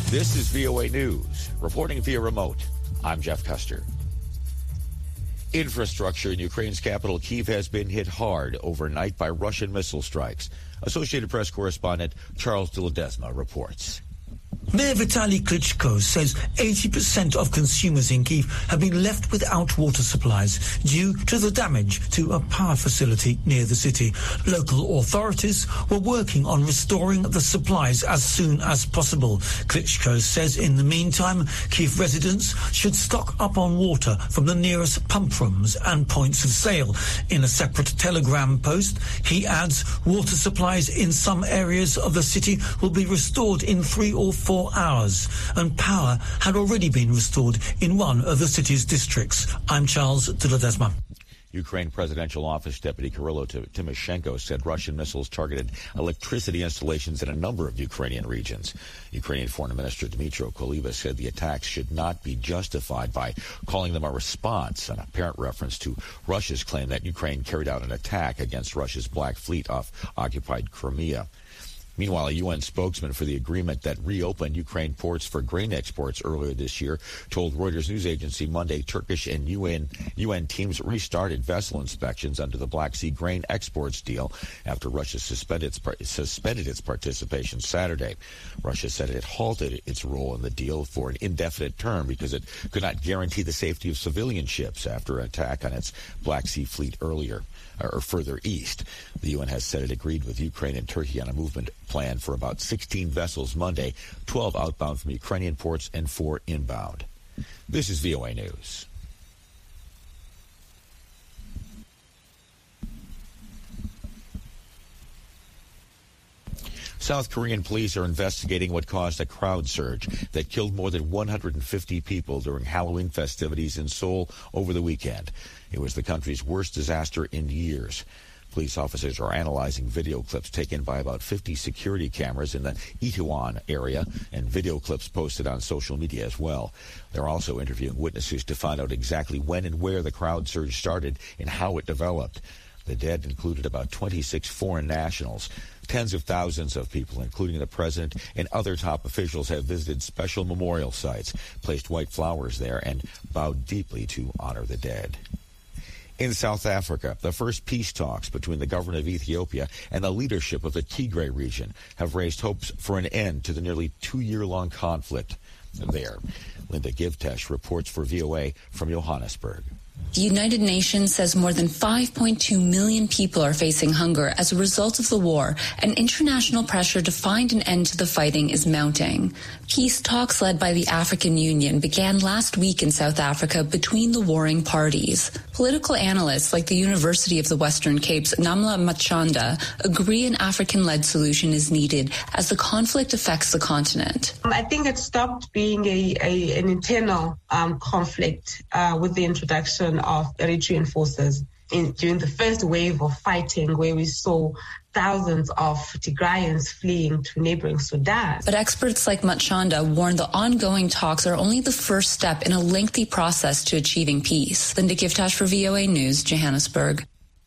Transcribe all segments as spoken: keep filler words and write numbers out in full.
This is V O A News. Reporting via remote, I'm Jeff Custer. Infrastructure in Ukraine's capital, Kyiv, has been hit hard overnight by Russian missile strikes. Associated Press correspondent Charles de Ledesma reports. Mayor Vitaly Klitschko says eighty percent of consumers in Kyiv have been left without water supplies due to the damage to a power facility near the city. Local authorities were working on restoring the supplies as soon as possible. Klitschko says in the meantime, Kyiv residents should stock up on water from the nearest pump rooms and points of sale. In a separate telegram post, he adds water supplies in some areas of the city will be restored in three or four hours, and power had already been restored in one of the city's districts. I'm Charles de Ledesma. Ukraine Presidential Office Deputy Kirilo Timoshenko said Russian missiles targeted electricity installations in a number of Ukrainian regions. Ukrainian Foreign Minister Dmytro Kuleba said the attacks should not be justified by calling them a response, an apparent reference to Russia's claim that Ukraine carried out an attack against Russia's Black Fleet off occupied Crimea. Meanwhile, a U N spokesman for the agreement that reopened Ukraine ports for grain exports earlier this year told Reuters news agency Monday Turkish and U N U N teams restarted vessel inspections under the Black Sea grain exports deal after Russia suspended its, suspended its participation Saturday. Russia said it halted its role in the deal for an indefinite term because it could not guarantee the safety of civilian ships after an attack on its Black Sea fleet earlier or further east. The U N has said it agreed with Ukraine and Turkey on a movement plan for about sixteen vessels Monday, twelve outbound from Ukrainian ports and four inbound. This is V O A News. South Korean police are investigating what caused a crowd surge that killed more than one hundred fifty people during Halloween festivities in Seoul over the weekend. It was the country's worst disaster in years. Police officers are analyzing video clips taken by about fifty security cameras in the Itaewon area and video clips posted on social media as well. They're also interviewing witnesses to find out exactly when and where the crowd surge started and how it developed. The dead included about twenty-six foreign nationals. Tens of thousands of people, including the president and other top officials, have visited special memorial sites, placed white flowers there, and bowed deeply to honor the dead. In South Africa, the first peace talks between the government of Ethiopia and the leadership of the Tigray region have raised hopes for an end to the nearly two-year-long conflict there. Linda Givtesh reports for V O A from Johannesburg. The United Nations says more than five point two million people are facing hunger as a result of the war, and international pressure to find an end to the fighting is mounting. Peace talks led by the African Union began last week in South Africa between the warring parties. Political analysts like the University of the Western Cape's Namla Machanda agree an African-led solution is needed as the conflict affects the continent. I think it stopped being a, a an internal um, conflict uh, with the introduction of Eritrean forces in, during the first wave of fighting, where we saw thousands of Tigrayans fleeing to neighboring Sudan. But experts like Machanda warn the ongoing talks are only the first step in a lengthy process to achieving peace. Linda Givtash for V O A News, Johannesburg.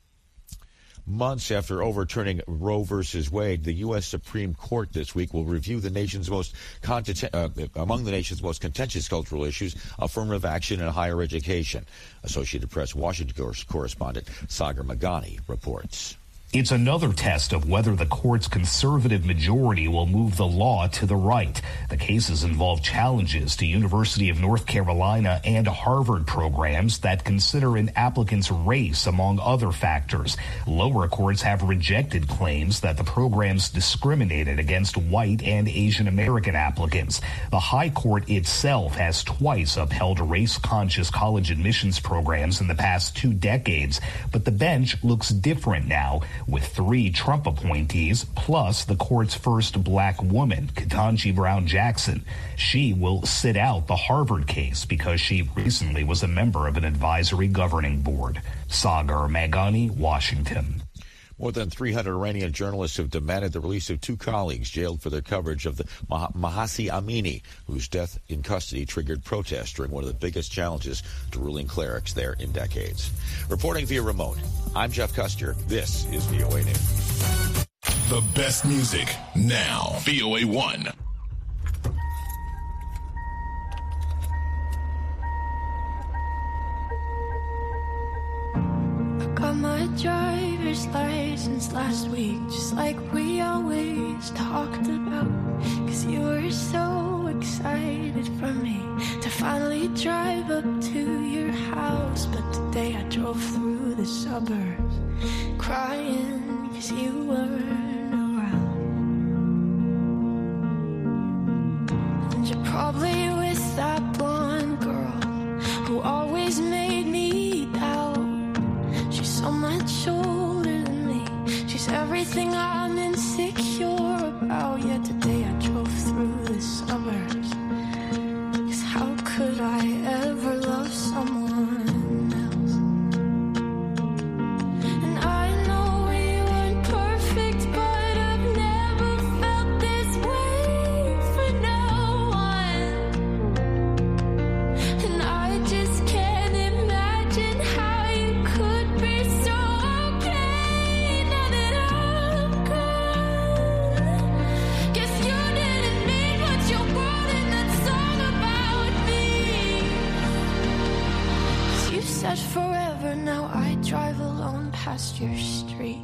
Months after overturning Roe versus Wade, the U S Supreme Court this week will review the nation's most content, uh, among the nation's most contentious cultural issues, affirmative action and higher education. Associated Press Washington correspondent Sagar Meghani reports. It's another test of whether the court's conservative majority will move the law to the right. The cases involve challenges to University of North Carolina and Harvard programs that consider an applicant's race, among other factors. Lower courts have rejected claims that the programs discriminated against white and Asian American applicants. The High Court itself has twice upheld race-conscious college admissions programs in the past two decades, but the bench looks different now, with three Trump appointees, plus the court's first black woman, Ketanji Brown Jackson. She will sit out the Harvard case because she recently was a member of an advisory governing board. Sagar Meghani, Washington. More than three hundred Iranian journalists have demanded the release of two colleagues jailed for their coverage of the Mah- Mahsa Amini, whose death in custody triggered protests during one of the biggest challenges to ruling clerics there in decades. Reporting via remote, I'm Jeff Custer. This is V O A News. The best music now. V O A one. driver's license last week, just like we always talked about. Cause you were so excited for me to finally drive up to your house. But today I drove through the suburbs crying cause you weren't around. And you're probably with that blonde girl who always made me doubt. She's so much older than me. She's everything I'm insecure about. Yet today I drove through the suburbs. Cause how could I ever love someone else? And I know we weren't perfect, but I've never felt this way for no one. And I just can't imagine how you could be so okay now that I'm gone. Guess you didn't mean what you wrote in that song about me. 'Cause you said forever, now I drive alone past your street.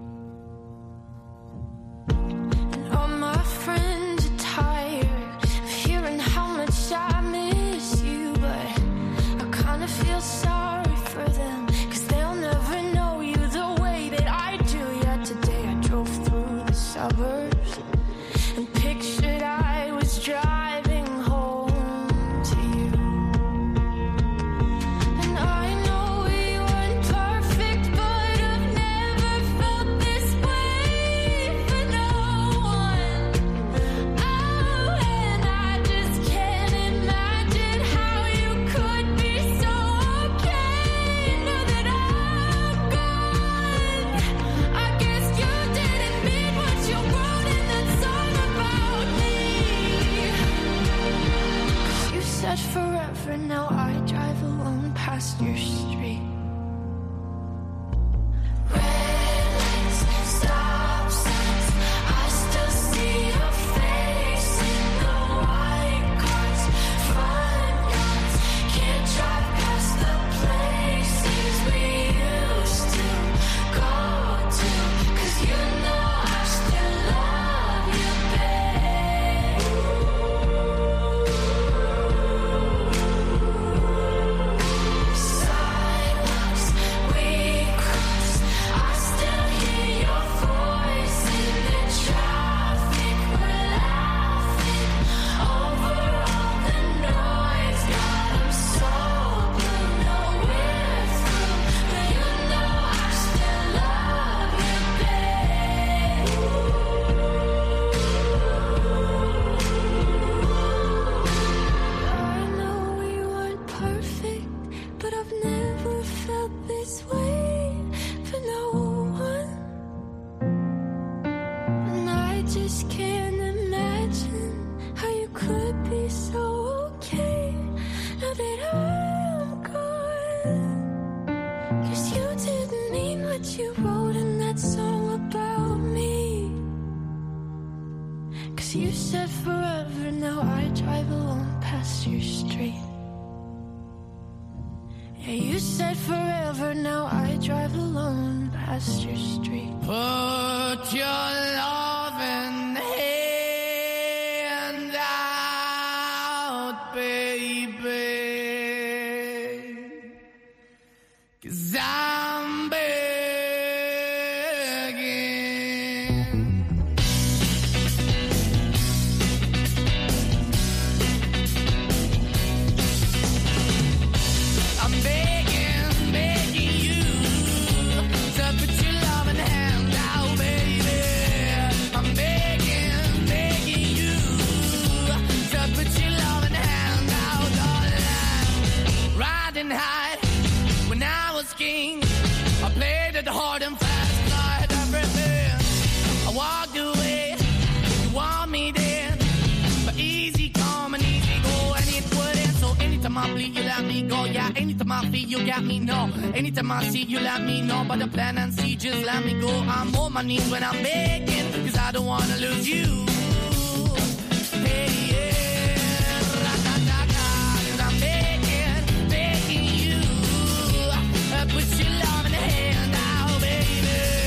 And all my friends are tired of hearing how much I miss you, but I kinda feel sorry for them, cause they'll never know you the way that I do. Yet today I drove through the suburbs and pictured I was driving home to you. And I know we weren't perfect, but I've never felt this way for no one. Oh, and I just can't imagine how you could be so okay now that I'm gone. I guess you didn't mean what you wrote in that song about me. 'Cause you said forever, now I drive alone past your street. Red lights, stop signs, I still see your face in the white cars, front yards. Can't drive past the places we used to go to. 'Cause you know I still love you, babe. Sidewalks we cross, I still hear your voice in the traffic. We're laughing over all the noise. God, I'm so blue, no we're through, but you know I still love you, babe. I know we weren't perfect, but I've never felt this way for no one. And I just can't imagine how you could be so okay now that I'm gone. 'Cause you didn't mean what you wrote in that song about me. 'Cause you said forever, now I drive alone past your street. Yeah, you said forever, now I drive alone past your street. Put your loving hand out, baby, 'cause I'm begging. I'm begging, begging you to put your loving hand out, baby. I'm begging, begging you to put your loving hand out, darling. Riding high when I was king, I played it hard and fast, I had everything. I walked away, you want me then, but easy come and easy go, and it wouldn't. So anytime I bleed, you let me go. Yeah, anytime I feel, you got me, no. Anytime I see, you let me know. But the plan and see, just let me go. I'm on my knees when I'm begging, 'cause I don't wanna lose you. Hey, yeah, ra-da-da-da, 'cause I'm begging, begging you, uh, put your love in the hand out, baby.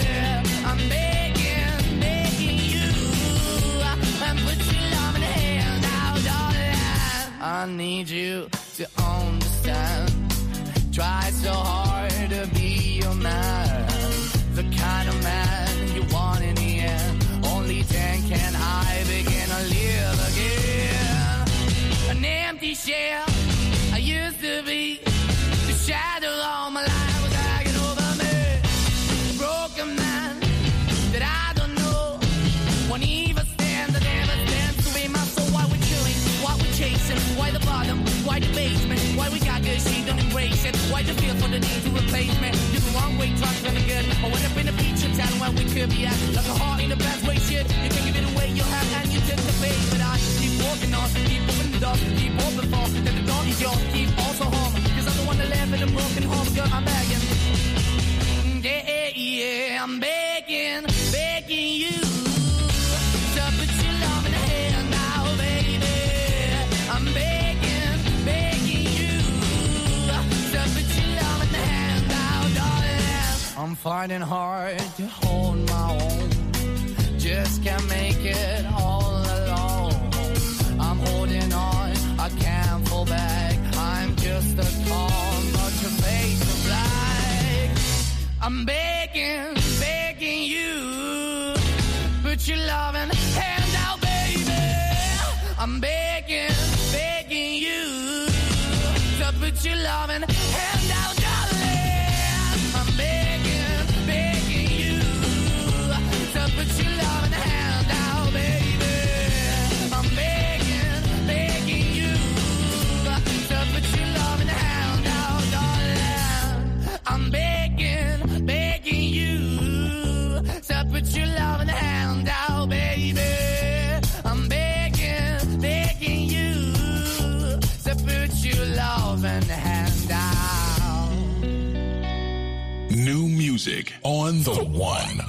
need you to understand. Try so hard to be your man, the kind of man you want in the end. Only then can I begin to live again. An empty shell I used to be, the shadow all my life was hanging over me. A broken man that I don't know won't even stand, that never stands to be my soul. Why we're chilling, why we're chasing, why the bottom, why the basement, why we got good, she don't embrace it. Why the feel for the need to replace me? You're the wrong way, trying to good. I went up in a feature town where we could be at, like a heart in a bad way, shit. You can give it away, you have, and you tend to pay. But I keep walking on, keep moving the door, keep open for, that the door is yours, keep also home. Cause I'm the one that live in a broken home, girl, I'm begging. Yeah, yeah, I'm begging, begging you to put your love in the hand now, baby. I'm begging, begging you to put your love in the hand now, darling. I'm finding hard to hold my own, just can't make it all alone. I'm holding on, I can't fall back. I'm just a call, but your face is black. I'm begging, begging you, put your loving hand out, baby. I'm begging, begging you, to put your loving hand out, darling. I'm begging, begging you, to put your loving hand out, baby. I'm begging, begging you, to put your loving hand out, darling. I'm begging, begging you, to put your loving hand out, baby. I'm begging, begging you, to put your loving hand out. New music on the one.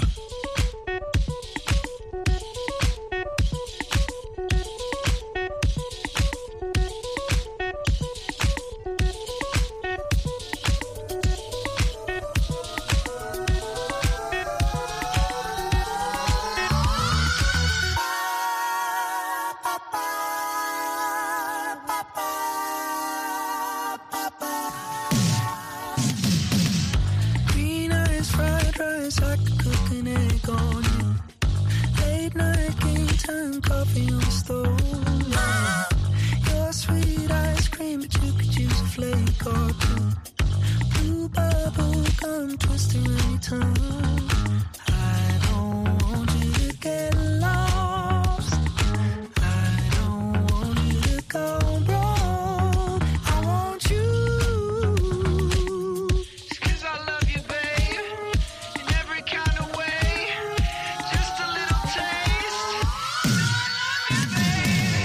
Green eyes, fried rice, I could cook an egg on you. Late night game time, coffee on the stove. Your sweet ice cream, but you could use a flake or two. Blue bubble gum twisting around your tongue. I don't want you to get lost. I don't want you to go broke. I want you. Cause I love you, babe, in every kind of way. Just a little taste. I love you, babe.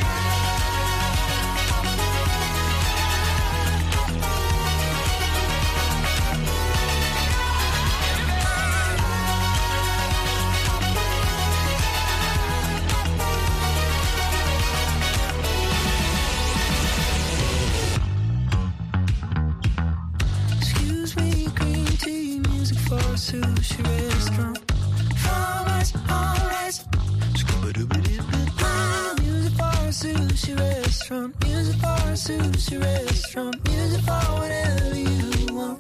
Excuse me, green tea, music for a sushi restaurant. From us, all rice. Music for a sushi restaurant. Music for a sushi restaurant. Music for whatever you want.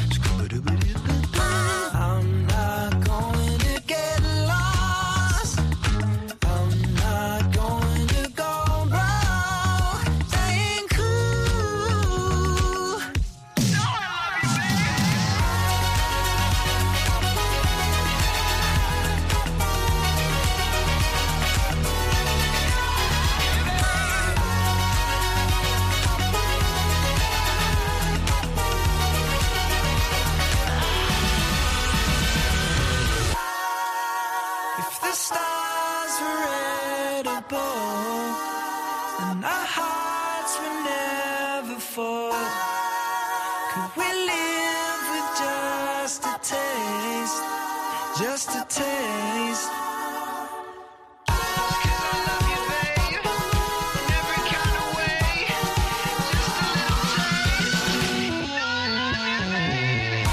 I'm not going to get lost. I'm not going to go broke. Staying cool. If the stars were edible, then our hearts would never fall. Could we live with just a taste? Just a taste. Cause I love you, babe, in every kind of way. Just a little taste. I love you, babe.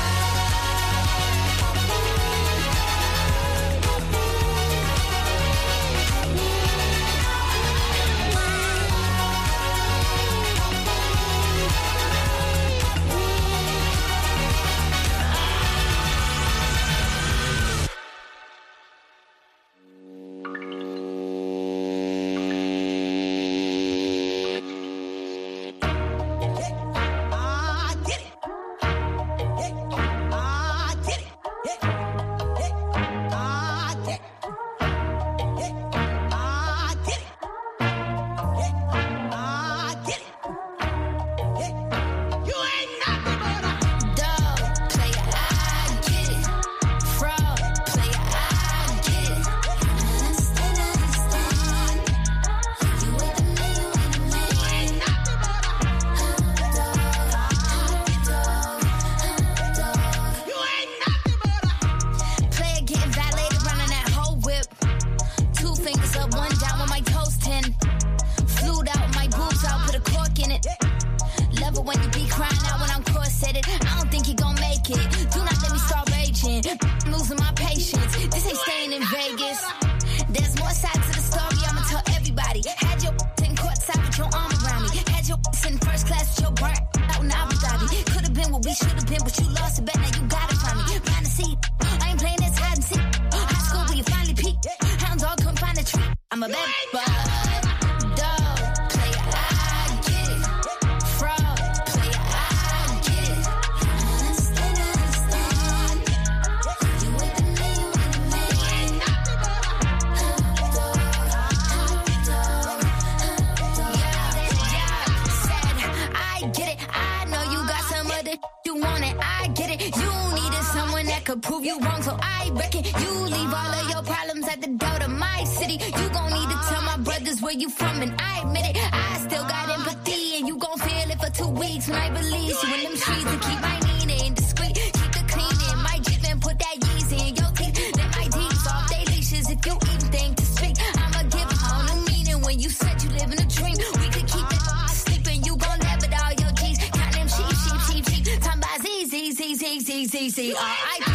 patience. This ain't staying in Vegas. There's more sides to the story, I'ma tell everybody. Had your in courtside with your arm around me. Had your in first class with your burnt out in Abu Dhabi. Could've been what we should've been, but you lost it, bet now you gotta find me. Find a seat, I ain't playing this hide and seek. High school where you finally peaked. Hound dog couldn't find a treat. I'm a bad boy. Prove you wrong, so I reckon you leave all of your problems at the door to my city. You gon' need to tell my brothers where you from, and I admit it. I still got empathy, and you gon' feel it for two weeks when I release you in them streets and keep my Nina in discreet. Keep the clean in my Jeep and put that Yeezy in your teeth. Let my D's off they leashes if you even think to speak. I'ma give it all new meaning when you said you live in a dream. We could keep it sleeping, you gon' laugh at all your G's. Count them sheep, sheep, sheep, sheep. Talking about Z, Z, Z, Z, Z, Z, Z, R I P.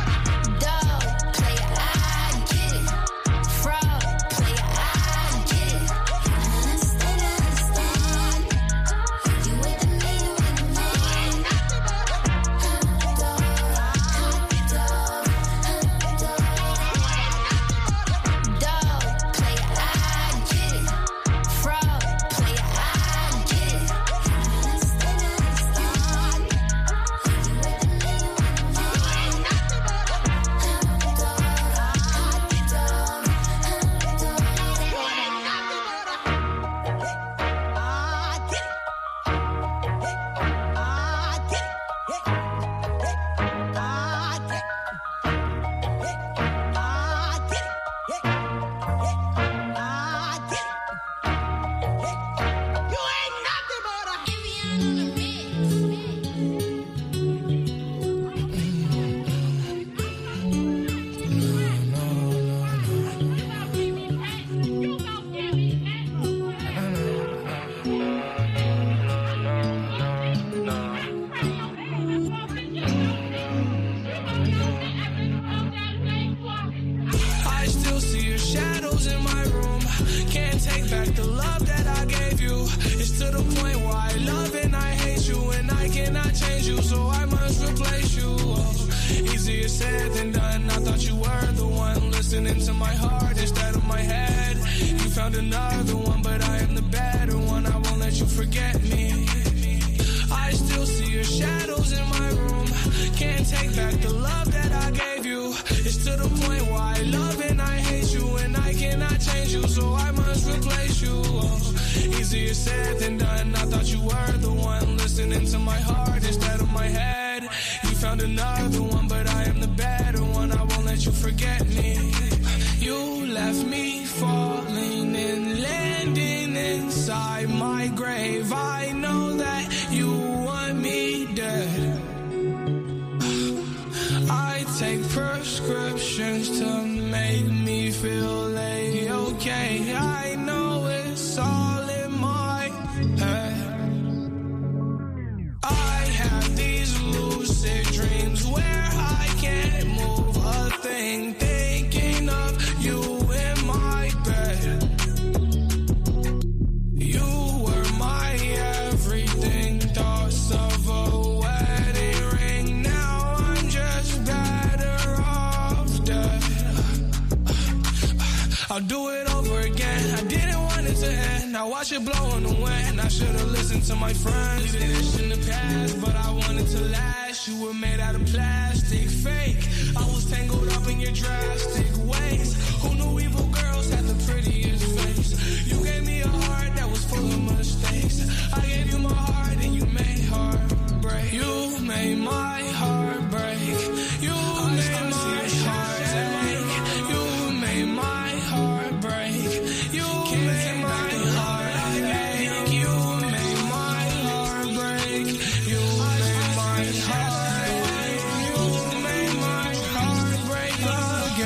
I'll do it over again. I didn't want it to end. Now watch it blow in the wind. I should've listened to my friends. Leaving this in the past, but I wanted to last. You were made out of plastic, fake. I was tangled up in your drastic ways. Who knew evil girls had the prettiest face? You gave me a heart that was full of mistakes. I gave you my heart and you made heart break. You made my heart break. You made my heart break. You made my heart break. You made my heart break. You made my heart break. You made my heart break. You made my heart break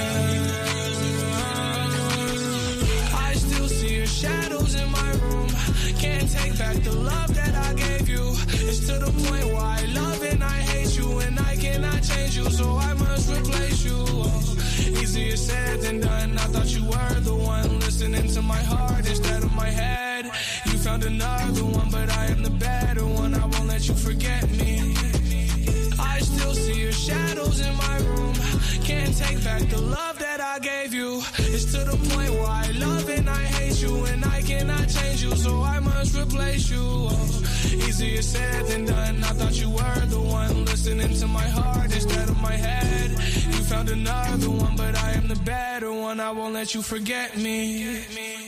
again. I still see your shadows in my room. Can't take back the love that I gave you. It's to the point where I love and I hate you, and I cannot change you, so I must replace you. Oh, easier said than done. I thought you were the one listening to my heart instead of my head. You found another one, but I am the better one. I won't let you forget me. I still see your shadows in my room. Can't take back the love that I gave you. It's to the point where I love and I hate you, and I cannot change you, so I must replace you. Oh, easier said than done. I thought you were the one listening to my heart instead of my head. You found another one, but I am the better one. I won't let you forget me.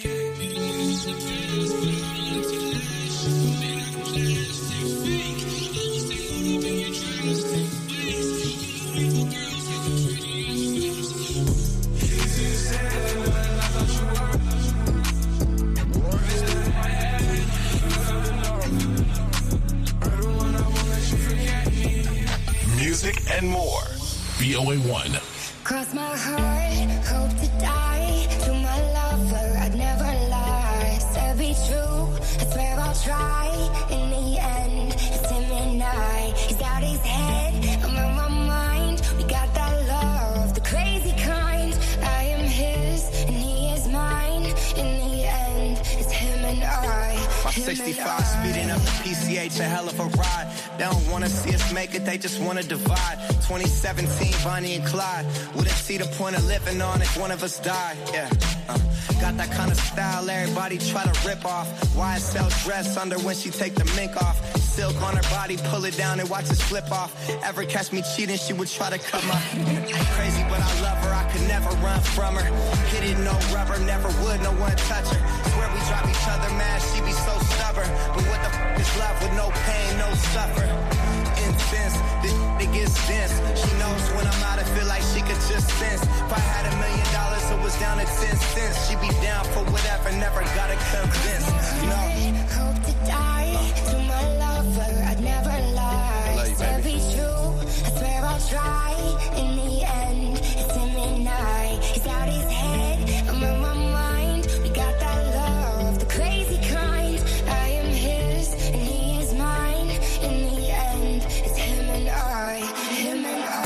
Music and more. V O A one. Cross my heart, hope to die. To my lover, I'd never lie. Said be true, I swear I'll try. In the end, it's him and I. He's out his head, I'm on my mind. We got that love, the crazy kind. I am his, and he is mine. In the end, it's him and I. My sixty-five speeding up the P C H, a hell of a ride. They don't wanna see us make it, they just wanna divide. twenty seventeen, Bonnie and Clyde. Wouldn't see the point of living on if one of us died. Yeah, uh, got that kind of style everybody try to rip off. Y S L dress under when she take the mink off. Silk on her body, pull it down and watch it slip off. Ever catch me cheating, she would try to cut my... Crazy, but I love her, I could never run from her. Hit it, no rubber, never would, no one touch her. Swear we drive each other mad, she be so stubborn. But what the f*** is love with no pain, no suffer? Intense, this it gets dense. She knows when I'm out, I feel like she could just sense. If I had a million dollars, it was down to ten cents. She be down for whatever, never gotta convince. You know? Hope to die to my lover, I'd never lie. Love you, To baby. be true, I swear I'll try. In the end, it's him and I. He's out his head, I'm on my mind. We got that love, the crazy kind. I am his, and he is mine. In the end, it's him and I. Him and I.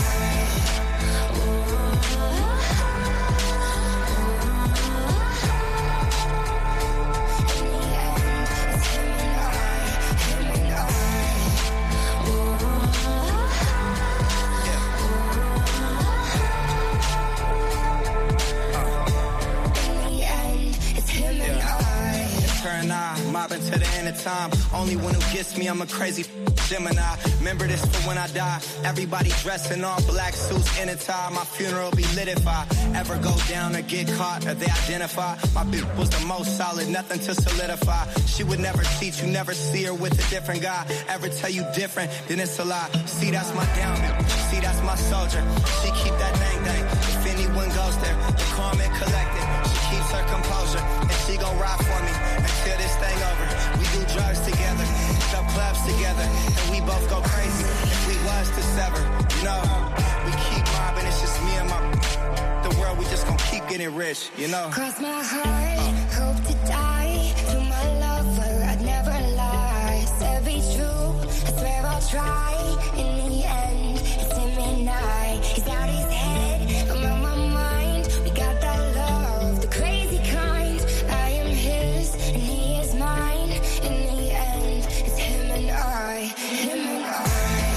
Turn eye, mobbing to the end of time. Only one who gets me, I'm a crazy Gemini. Remember this for when I die. Everybody dressed in all black suits in a tie. My funeral be lit if I ever go down or get caught or they identify. My bitch was the most solid, nothing to solidify. She would never cheat, you never see her with a different guy. Ever tell you different, then it's a lie. See, that's my downman. See, that's my soldier. She keep that dang dang. If anyone goes there, the calm and collected. She keeps her composure, and she gon' ride for me until this thing over. We do drugs together, sub clubs together, and we both go crazy if we was to sever. You know, we keep mobbing, it's just me and my... The world, we just gon' keep getting rich, you know. Cross my heart, hope to die. To my lover, I'd never lie. Said be true, I swear I'll try. In the end, it's him and I. He's out his head, I'm on my mind. We got that love, the crazy kind. I am his, and he is mine. In the end, it's him and I. Him and I.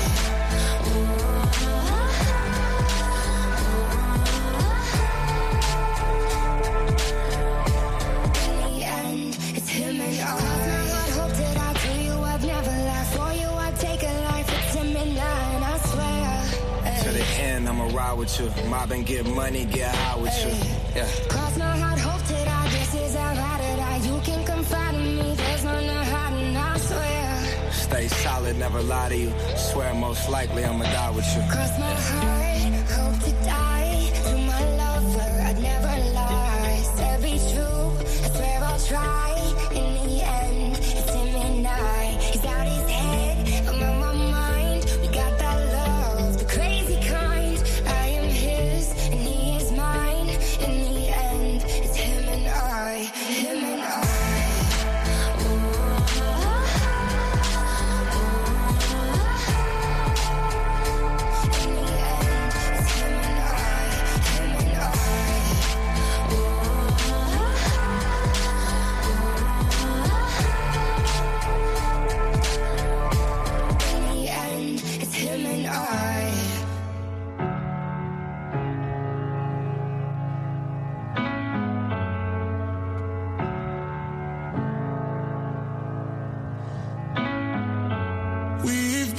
Ride with you, mob and get money, get high with you. Yeah. Cross my heart, hope to die. This is how ride or die. You can confide in me. There's no no hiding, I swear. Stay solid, never lie to you. Swear most likely I'ma die with you. Cross my heart, hope to die. To my lover, I'd never lie. Said be true, I swear I'll try. In the end, it's him and I. He's out his head, I'm on my mind. We got that love, the crazy kind. I am his, and he is mine. In the end, it's him and I. Him and I. Ooh.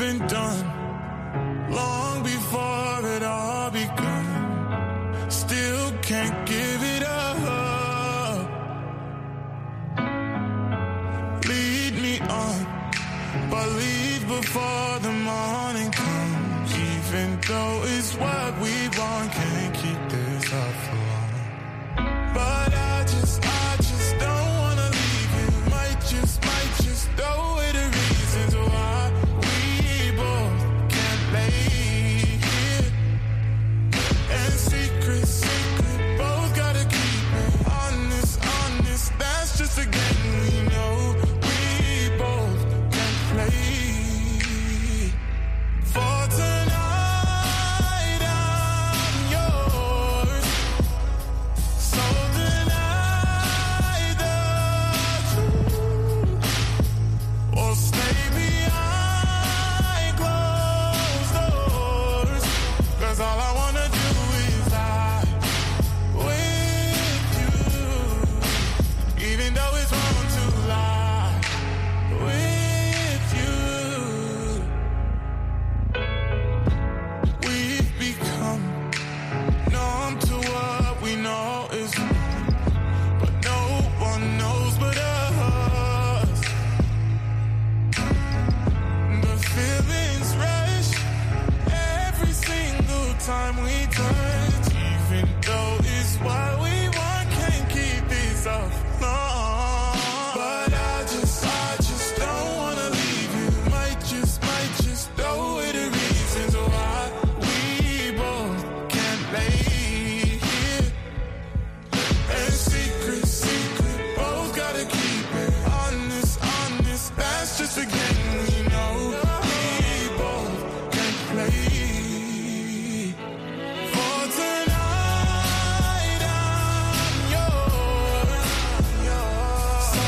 been done long before it all begun. Still can't give it up. Lead me on, but leave before the morning comes. Even though it's what we want, can't keep this up for long. But I just, I just don't wanna leave you. Might just, might just throw away the reasons why we both can't lay here. And secret, secret, both gotta keep it honest, honest. That's just a game we know. We both can play. For tonight I'm yours. So deny the truth, or stay behind closed doors. 'Cause all I wanna do is lie with you, even though it's wrong to lie with you. We've become numb to what we know is wrong, but no one knows but us. The feelings rush every single time we touch, even though it's what we want, can't keep this up long. But I just, I just don't wanna leave you. Might just, might just throw away the reasons why we both can't lay here. And secret, secret, both gotta keep it honest, honest. That's just a game we know. We both can play. For tonight I'm yours. So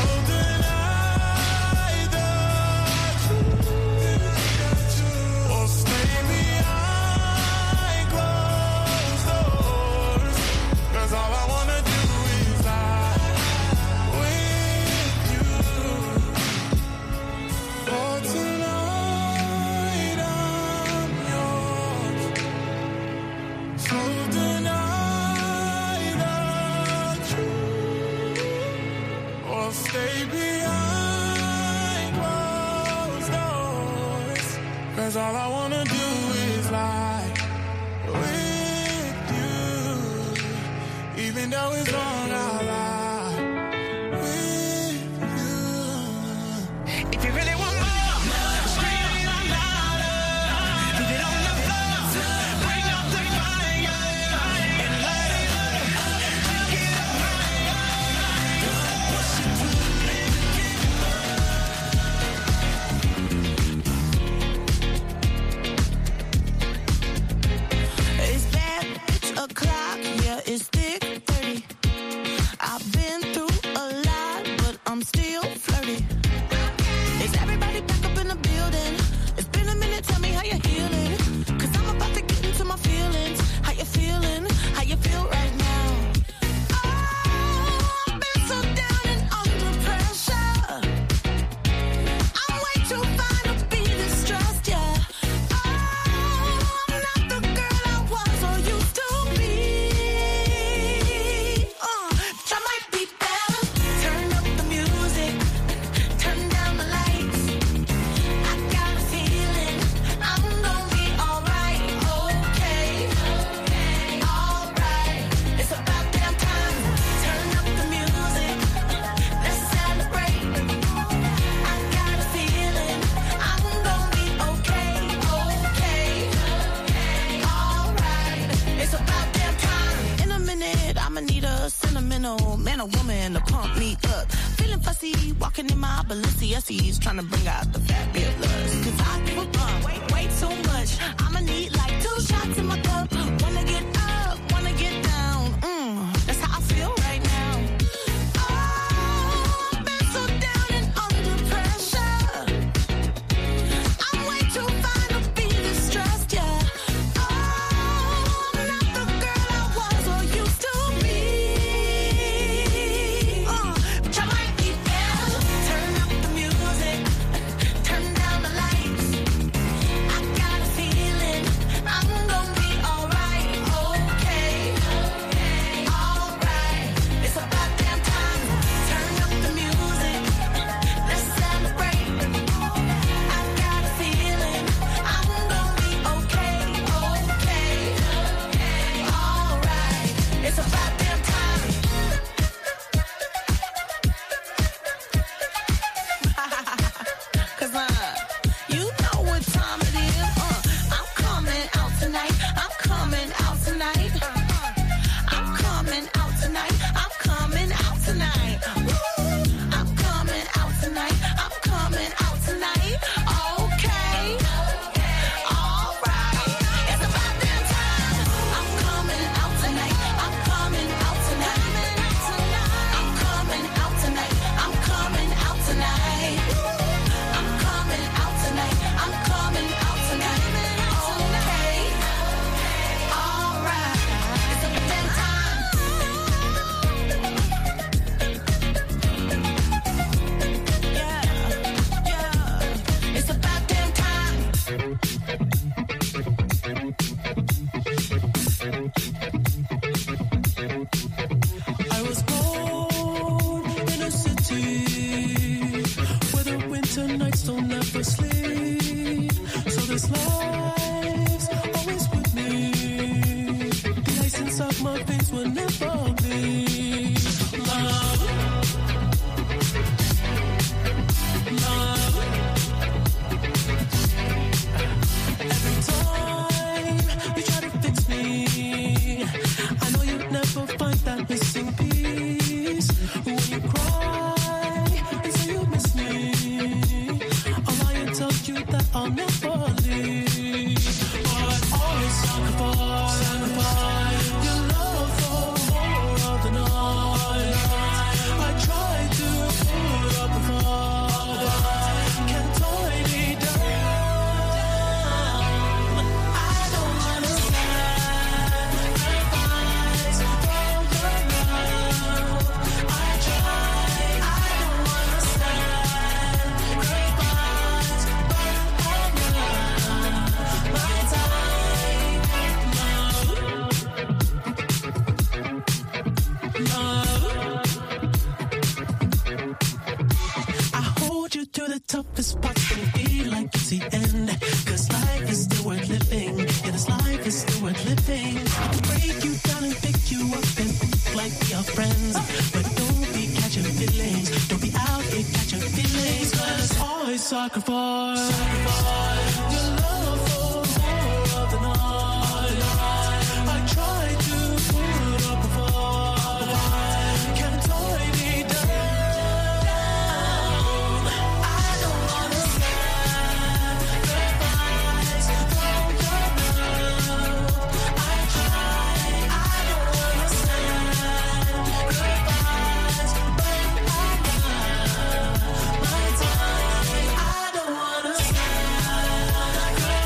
deny the truth, or stay behind closed doors. 'Cause all I wanna do is lie with you. For tonight I'm yours. So deny the truth, or stay behind closed doors. 'Cause all I wanna do is lie with you, even though it's wrong, I'll lie with you. If you really want more, scream out louder. Leave it on the floor, bring out the fire and light it up. Get up higher, push it through. It's bad, it's o'clock, yeah, it's thick thirty. I've been through a lot, but I'm still flirty. Is everybody back up in the building? It's been a minute, tell me how you're healing. 'Cause I'm about to get into my feelings. How you feeling? How you feel right now? Oh, I've been so down and under pressure. I'm way too fine to be distressed, yeah. Oh, I'm not the girl I was or used to be. Uh, but I might be better. Turn up the music, turn down the lights. I got a feeling I'm gonna be alright, okay, alright. It's about damn time. Turn up the music, let's celebrate. I got a feeling I'm gonna be okay, okay, alright. It's about damn time. In a minute, I'ma need a sentimental man or woman to pump me up. Feeling fussy, walking in my Balenciennes, trying to bring out the fabulous. 'Cause I give a bum, way, way too much. I'ma need like two shots in my cup. Wanna get up, wanna get down. Mm, that's how I feel right now. Oh, I've been so down and under pressure. I'm way too fine to be distressed, yeah. Oh, I'm not the girl I was or used to be. Uh, but I might be better. Turn up the music, turn down the lights. asleep. So this life's always with me. The ice inside my veins will never bleed. Love, love. Every time you try to fix me, I know you'd never find that missing piece. When you cry and say you miss me, I'll lie and tell you that I'll never leave. But always sacrifice, sacrifice your love for more of the night. I try to put up a fight, can't tie me down. I don't wanna sacrifice for your love. I try, I don't wanna sacrifice for my time, love, love. I hold you to the toughest parts when you feel like it's the end. Cause life is still worth living. Yeah, this life is still worth living. I can break you down and pick you up and act like we are friends. But don't be catching feelings. Don't be out here catching feelings. Cause always sacrifice, sacrifice your love for more of the night. I try to put up a fight, can't tie me down. I don't wanna sacrifice for your love. I try, I don't wanna sacrifice for my love, my time. I don't wanna sacrifice.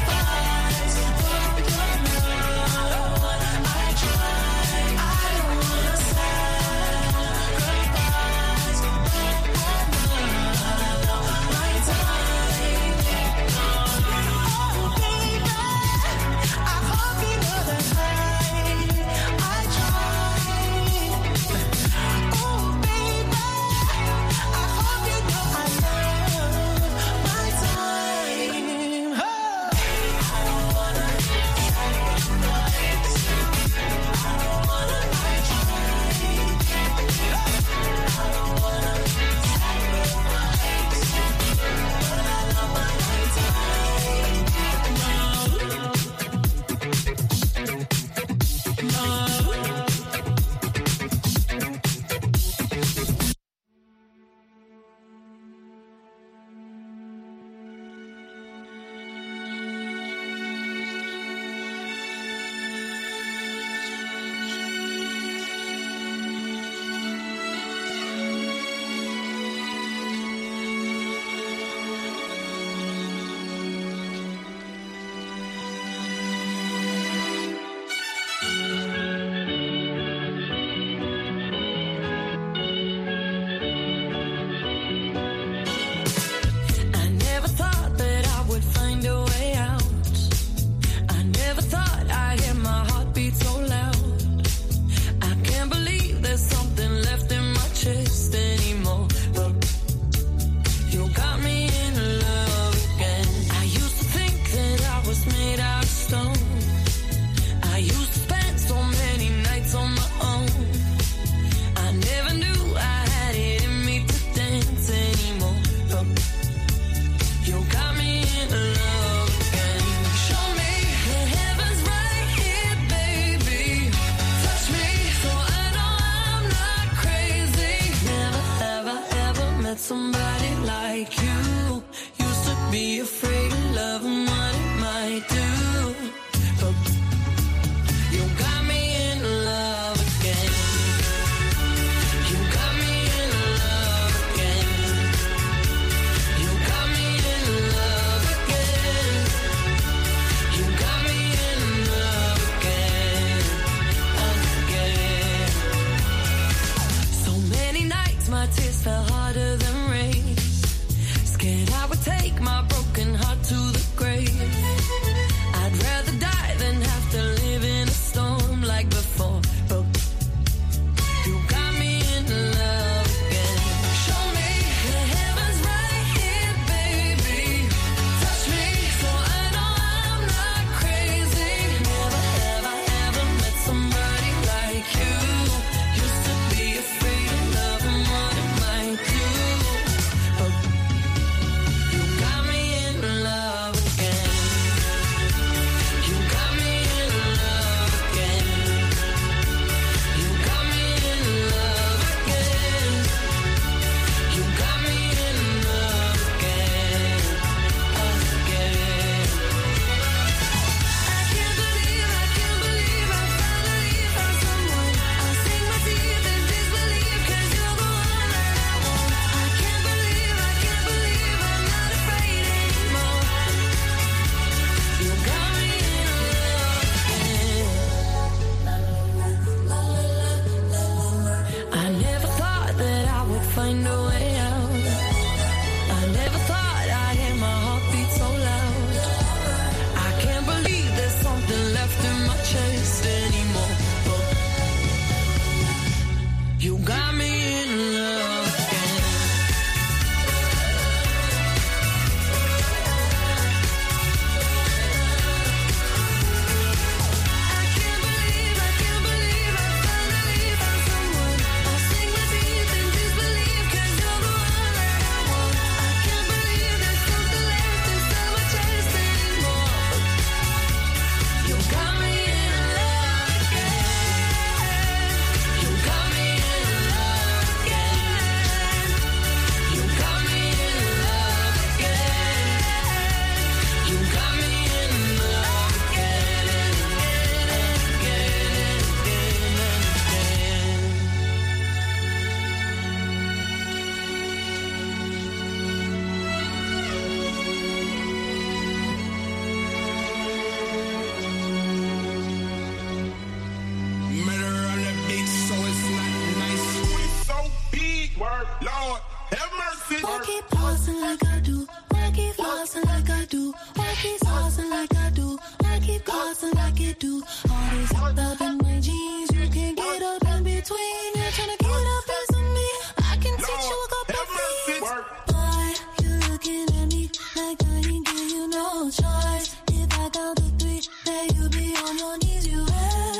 Lord, have mercy. Why keep flossing like I do? Why keep flossing like I do? Why keep saucing like I do? Why keep costing like it do? All this up in my jeans, you can't get up in between. You're trying to get up as of me. I can teach you a couple things. Why you looking at me like I ain't give you no choice? If I count to three, then you be on your knees. You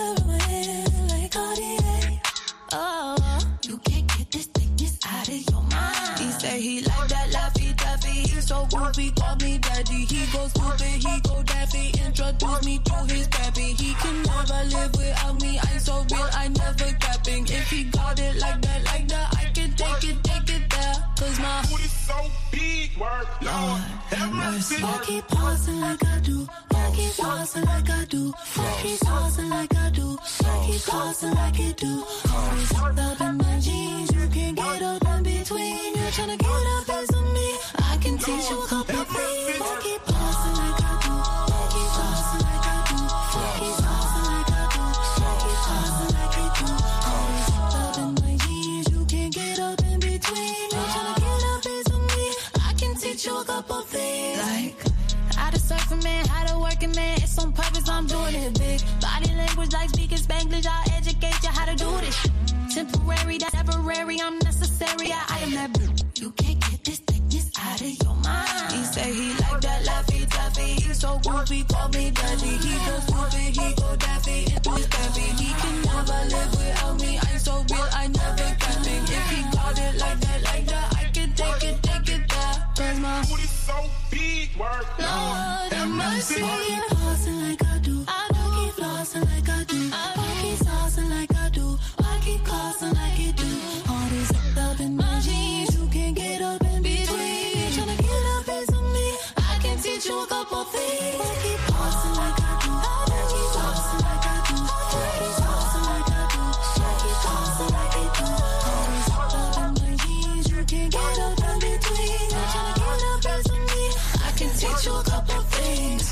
heroin like Cartier. Oh, you can't get this thickness out of your mind. He say he like that Laffy Taffy. He's so goofy, call me daddy. He go stupid, he go daffy. Introduce me to his pappy. He can never live without me. I'm so real, I never capping. If he got it like that, like that, I can take it, take it there. Cause my booty so big, word, Lord, have mercy. I keep pausing like I do. I keep flossing like I do. I keep saucing like I do. I keep costing like it do. All this up in my jeans, you can't get up in between. You're trying to get up as of me. I can teach you a couple things. I keep pausing like I do. I keep flossing like I do. I keep saucing like I do. I keep costing like it do. All this up in my jeans, you can't get up in between. You're trying to get up as of me. I can teach you a couple things. Like how to surf a man, how to work a man. It's on purpose, I'm doing it big. Body language like speaking Spanglish. I'll educate you how to do this shit. Temporary, that's temporary, I'm necessary. I, I am that bitch. You can't get this thickness out of your mind. He say he like that Laffy Taffy. He's so goofy, call me daddy. He go stupid, he go daffy. Into his taffy. He can never live without me. I'm so real, I never capping. If he got it like that, like that, I can take it, take it there. Cause my booty so big, word, Lord, have mercy. I keep flossing like I do. I keep flossing like I do. I keep saucing like I do. I keep costing like it do. All this up in my jeans, you can't get up in between. Tryna get up as of me. I can teach you a couple things. I keep flossing like I do. I keep flossing like I do. I keep saucing like I do. I keep costing like it do. All this up in my jeans, you can't get up in between. Tryna get up as of me. I can teach you a couple things.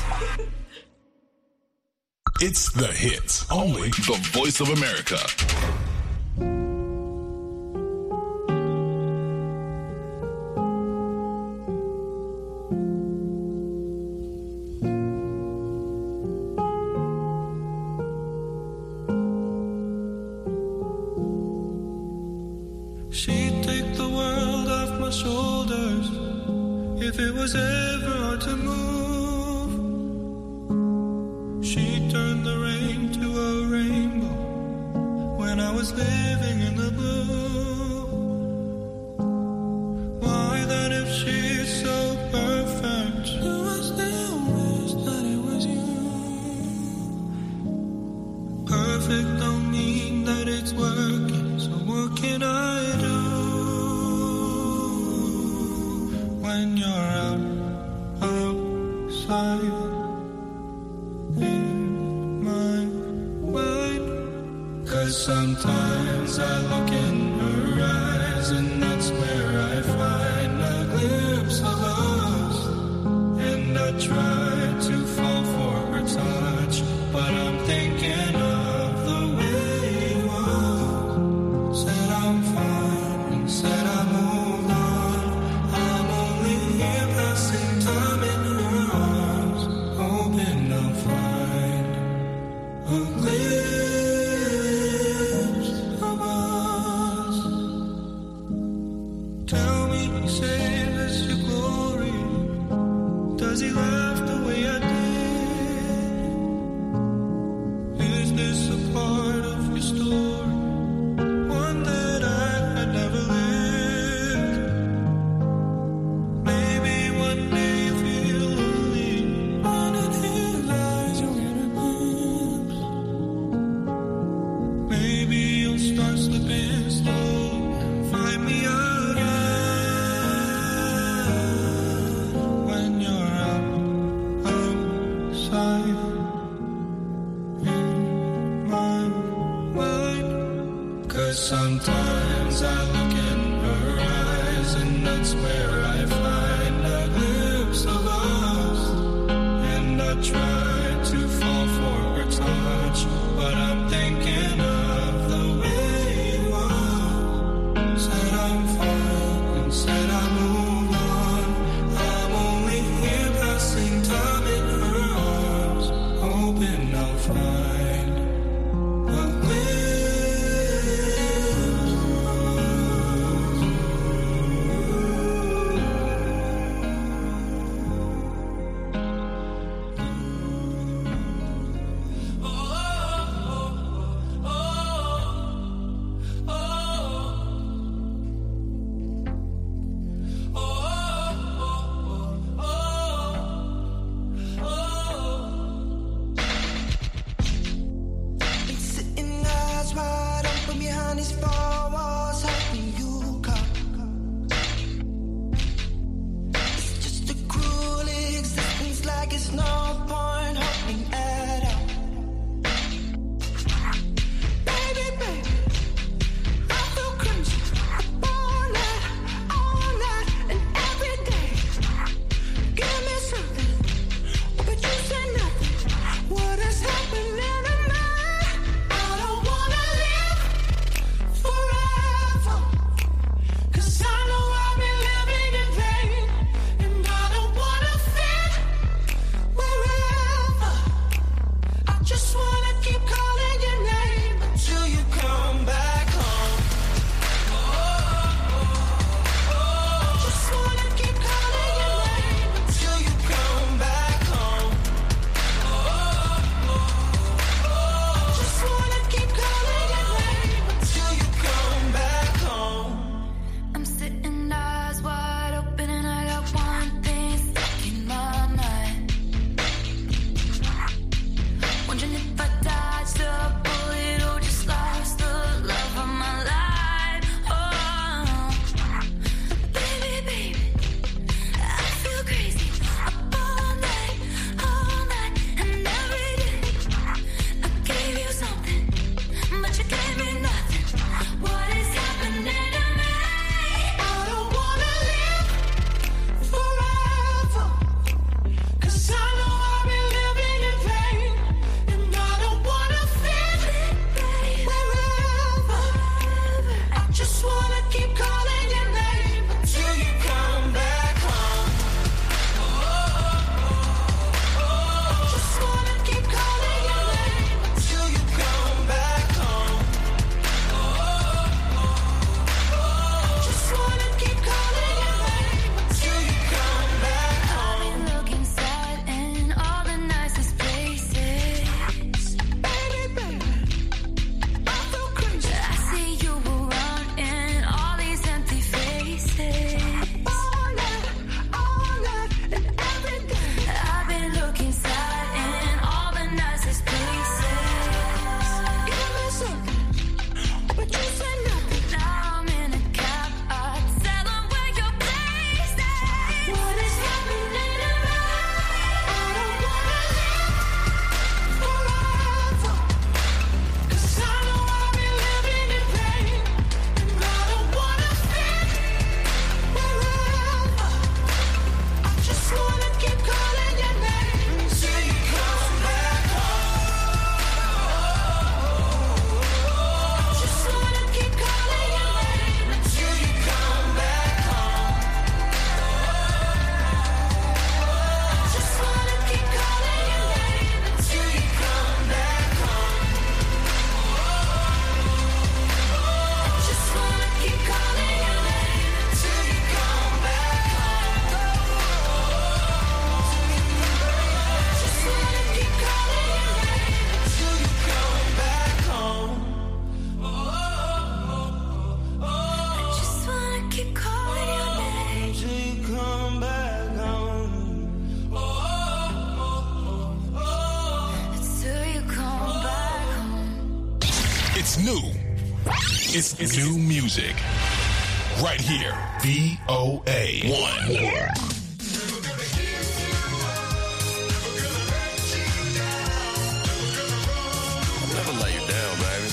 It's The Hits, only the Voice of America. She'd take the world off my shoulders if it was ever hard to move. She'd turn the rain to a rainbow when I was living in the blue. Why then, if she's so perfect, do I still wish that it was you? Perfect don't mean that it's working, so what can I do when you're out, outside? Sometimes I look in her eyes, and that's where I find a glimpse of us. And I try to fall for her touch, but I'm thinking of the way it was. Said I'm fine, and said I moved on. I'm only here passing time in her arms, hoping I'll find a glimpse. Sometimes I look in her eyes, and that's where I find a glimpse of us. And I try to fall for her touch, but I'm thinking of the way it was. Said I'm fine. behind these four walls, hoping you come. It's just a cruel existence, like it's no point hoping at all. Baby, baby, I feel crazy all night, all night, and every day. Give me something, but you say nothing. What is happening to me? I don't wanna live forever, 'cause I know I've been living in pain, and I don't wanna fit wherever. I just wanna keep calling your name until you come back home. I just wanna keep calling your name until you come back home. I just wanna keep calling your name until you come back home. I'm sitting eyes wide open and I got one thing stuck in my mind. Wondering if I dodged a bullet or just lost the love of my life. Oh, baby, baby, I feel crazy up all night, all night, and every day. I gave you something, but you gave me nothing. What is happening to me? I don't wanna live forever, 'cause I know I've been living in pain, and I don't wanna fit wherever. I just wanna keep calling your name until you come back home. I just wanna keep calling your name until you come back home. I just wanna keep calling your name until you come back home. I've been looking sad in all the nicest places. Baby, baby, I feel crazy. I see you around in all these empty faces. All night, all night, and every day. I've been looking sad in all the nicest places. Give me something, but you say nothing. Now I'm in a cab, I tell them where your place is. What is happening to me? I don't wanna live forever, 'cause I know I've been living in pain, and I don't wanna fit wherever. I just wanna keep calling your name until you come back home. I just wanna keep calling your name until you come back home. I just wanna keep calling your name until you come back home. I just wanna keep calling your name until you come back home. Just wanna keep calling your name until you come back home. I just wanna keep calling your name until you come back home. Until you come back home. It's new. It's new music. Right here. V O A one. Never let you down, baby.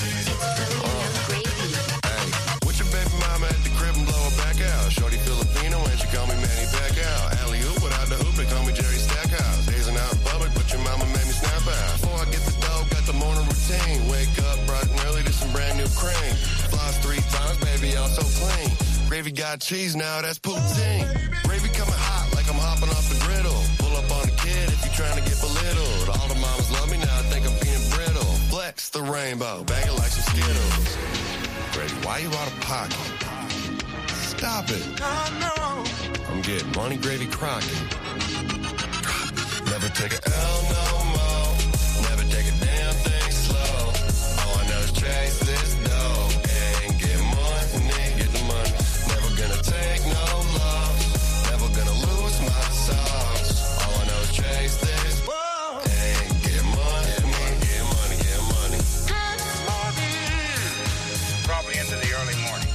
Hey, with your baby mama at the crib and blow her back out. Shorty Filipino and she call me Manny Pacquiao. Alley oop without the hoop, they call me Jerry Stackhouse. Dazing out in public, but your mama made me snap out. Before I get the dough, got the morning routine. Wake up bright and early to some brand new cream. Floss three times, baby, I'm so clean. Gravy got cheese now, that's poutine. Gravy coming hot like I'm hopping off the griddle. Pull up on the kid if you trying to get belittled. All the mamas love me now, I think I'm being brittle. Flex the rainbow, bag it like some Skittles. Gravy, why you out of pocket? Stop it. I'm getting money, Gravy Crockett. Never take a L no more. Never take a damn thing slow. All I know is chase this dough. And get money, get the money. Never gonna take no loss. Never gonna lose my sauce. All I know is chase this. And get money, get money, get money. Probably early into the early morning.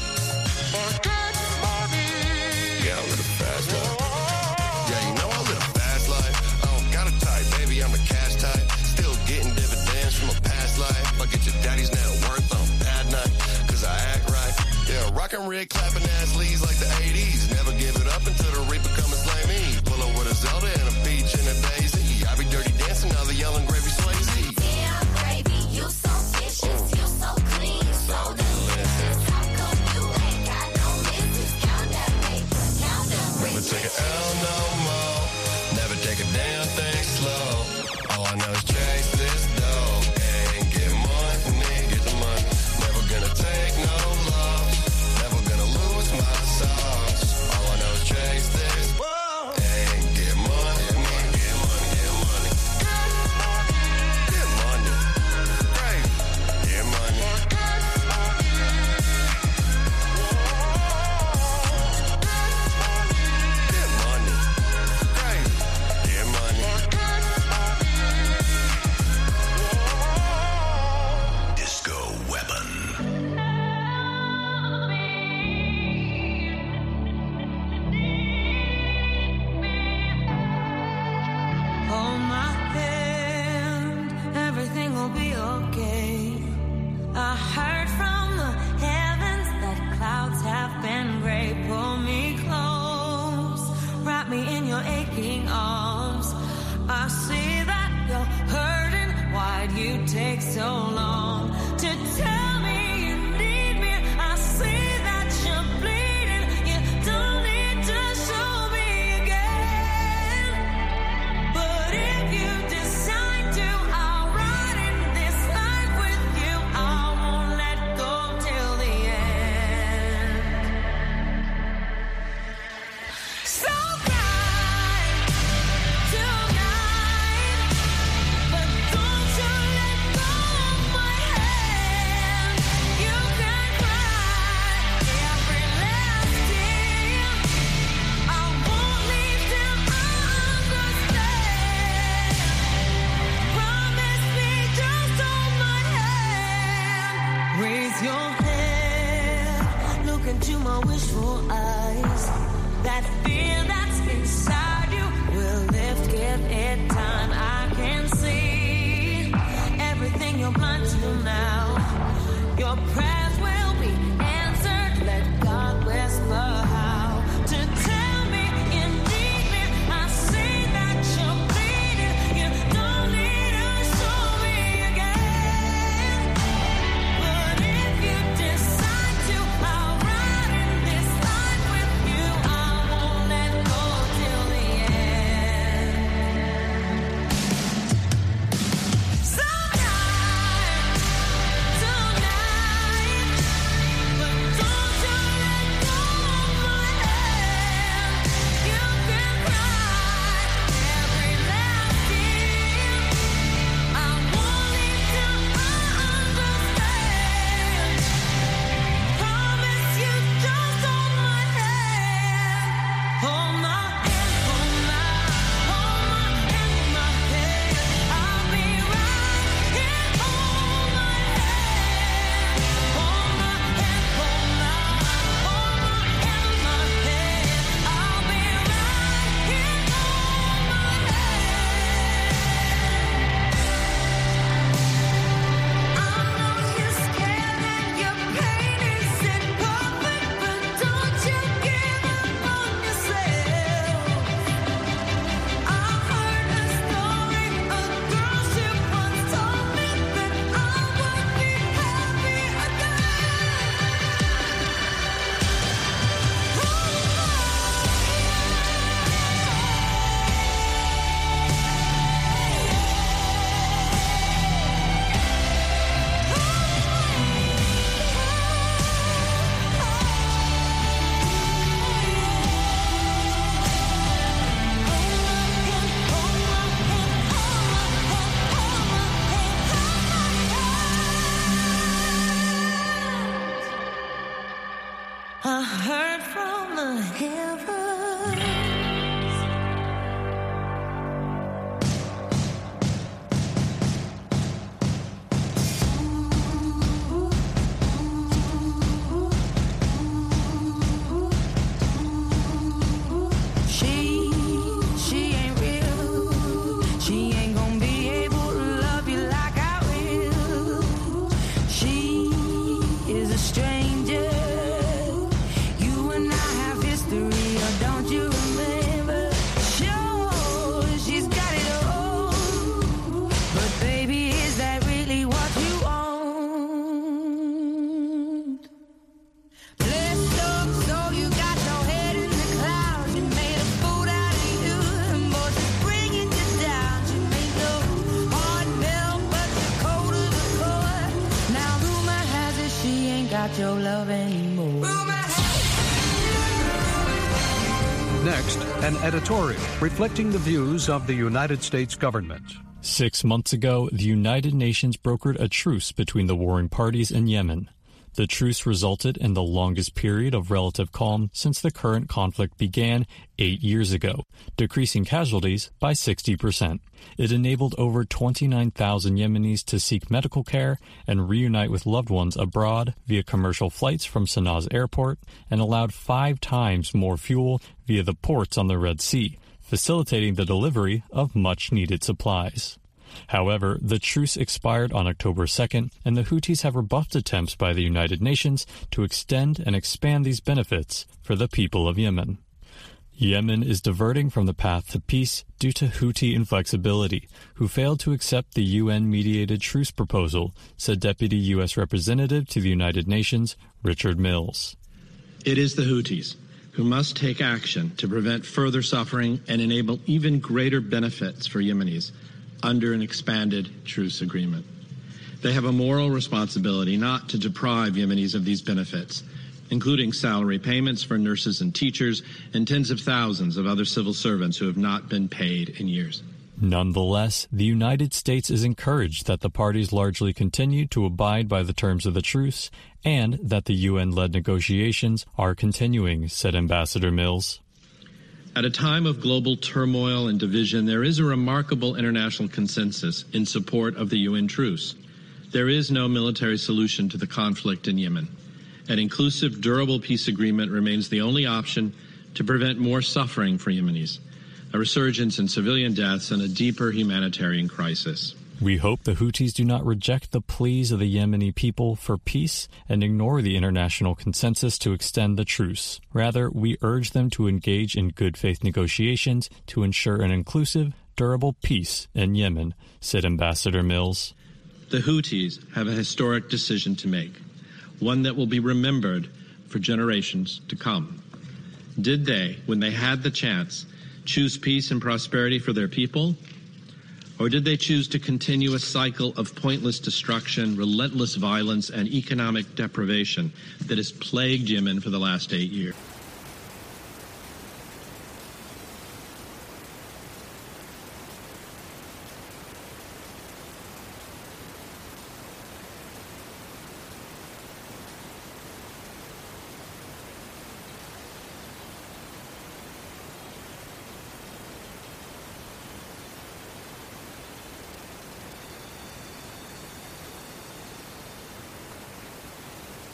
Yeah, I live a fast life. Yeah, you know I live a fast life. I don't got a type, baby, I'm a cash type. Still getting dividends from a past life. I get your daddy's net worth on bad night, cause I act right. Yeah, rockin' red, clapping ass leaves like the eighties. Never give it up until the reaper come and slay me. Pull up with a Zelda and a peach and a daisy. I be dirty dancing, now the yelling gravy Swayze. Damn, gravy, you so vicious, you so clean, so delicious. How come you ain't got no misses? Count that paper, count that Never take an L no more. Never take a damn thing slow. All I know is chase this dough and get money, get the money. Never gonna take no loss. Never gonna lose my sauce. All I know is chase this and get money, get money, get money, get money. Get money, crazy, get money. Get money, crazy, get money. Disco Weapon. Hold my hand, everything will be okay. I heard from the heavens that clouds have been gray. Pull me close, wrap me in your aching arms. I see that you're hurting. Why'd you take so long to tell me you need me? I see that you're bleeding. You don't need to show me again. But if you decide to, I'll ride in this life with you. I won't let go till the end. So cry tonight, but don't you let go of my hand. You can cry every last tear. I won't leave till I understand. Promise me, just hold my hand. Raise your head, look into my wishful eyes. That fear that's inside you will lift, give it time. I can see everything you're blind to now. Your prayers will be answered. Let God whisper how to tell me you need me. I see that you're bleeding. You don't need to show me again. But if you decide to, I'll ride in this life with you. I won't let go till the end. Sometimes, tonight, but don't you let go of my hand. You can cry every last tear. I won't leave till I understand. Promise you, just hold my hand. Hold my hand, hold my, hold my hand, my hand. I'll be right here. Hold my hand, hold my hand, hold my, hold my hand, my hand. I'll be right here. Hold my hand. I know you're scared and your pain isn't perfect, but don't you give up on yourself. I heard a story, a girl she once told me that I would be happy I heard from the heavens. Blessed up, so you got your head in the clouds. You made a fool out of you, and boys is bringing you down. You made no hard milk, but you're cold to the core. Now rumor has it she ain't got your love anymore. Next, an editorial reflecting the views of the United States government. Six months ago, the United Nations brokered a truce between the warring parties in Yemen. The truce resulted in the longest period of relative calm since the current conflict began eight years ago, decreasing casualties by sixty percent. It enabled over twenty-nine thousand Yemenis to seek medical care and reunite with loved ones abroad via commercial flights from Sanaa's airport, and allowed five times more fuel via the ports on the Red Sea, facilitating the delivery of much-needed supplies. However, the truce expired on October second, and the Houthis have rebuffed attempts by the United Nations to extend and expand these benefits for the people of Yemen. Yemen is diverting from the path to peace due to Houthi inflexibility, who failed to accept the U N-mediated truce proposal, said Deputy U S Representative to the United Nations, Richard Mills. It is the Houthis who must take action to prevent further suffering and enable even greater benefits for Yemenis under an expanded truce agreement. They have a moral responsibility not to deprive Yemenis of these benefits, including salary payments for nurses and teachers and tens of thousands of other civil servants who have not been paid in years. Nonetheless, the United States is encouraged that the parties largely continue to abide by the terms of the truce and that the U N-led negotiations are continuing, said Ambassador Mills. At a time of global turmoil and division, there is a remarkable international consensus in support of the U N truce. There is no military solution to the conflict in Yemen. An inclusive, durable peace agreement remains the only option to prevent more suffering for Yemenis, a resurgence in civilian deaths, and a deeper humanitarian crisis. We hope the Houthis do not reject the pleas of the Yemeni people for peace and ignore the international consensus to extend the truce. Rather, we urge them to engage in good faith negotiations to ensure an inclusive, durable peace in Yemen, said Ambassador Mills. The Houthis have a historic decision to make, one that will be remembered for generations to come. Did they, when they had the chance, choose peace and prosperity for their people? Or did they choose to continue a cycle of pointless destruction, relentless violence, and economic deprivation that has plagued Yemen for the last eight years?